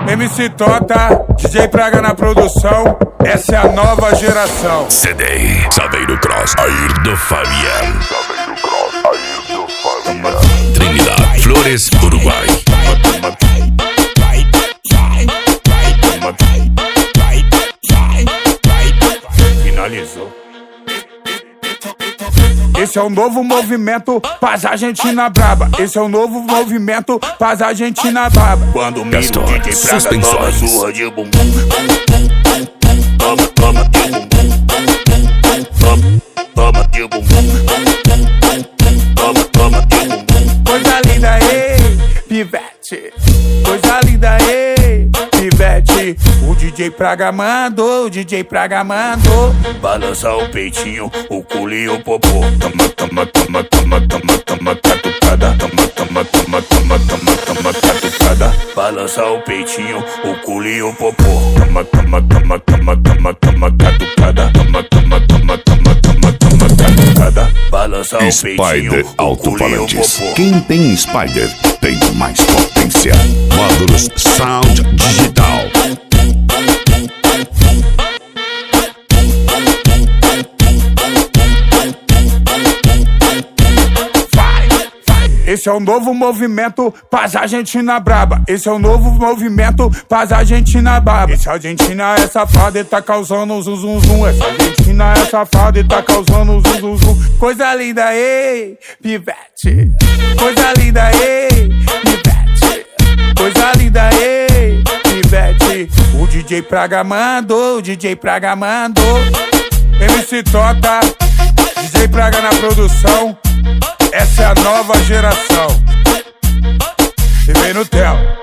MC Tota, DJ Praga na produção, essa é a nova geração. CD, Saveiro Cross, Ayrton Fabian. Trinidad, Flores, Uruguai. Finalizou. Esse é o novo movimento, paz Argentina braba. Esse é o novo movimento, paz Argentina braba. Quando miro Castor, DJ Praga, toma suspensões. surra de bumbum. Toma, toma de bumbum. Toma de bumbum. Toma, toma de bumbum. Coisa linda, ei, pivete. Coisa linda, ei, pivete. O DJ Praga mandou, o DJ Praga mandou. Balança o peitinho, o culo e o popô. Toma, toma, toma, toma, toma, toma, catucada. Toma, toma, toma, toma, toma, toma, catucada. Balança o peitinho, o culo e o popô. Toma, toma, toma, toma, toma, toma, catucada. Toma, toma, toma, toma, toma, toma, catucada. Balança o peitinho, Spider o culo e o Alto-Falantes. popô. Quem tem Spider tem mais potência. Módulos Sound Digital. Esse é o novo movimento, paz Argentina braba. Esse é o novo movimento, paz Argentina braba. Esse Argentina é safado e tá causando zum zum zum. Essa Argentina é safado e tá causando zum zum zum. Coisa linda, ei, pivete. Coisa linda, ei, pivete. Coisa linda, ei, pivete. O DJ Praga mandou, o DJ Praga mandou. MC Tota, DJ Praga na produção. Essa é a nova geração. E vem no Theo.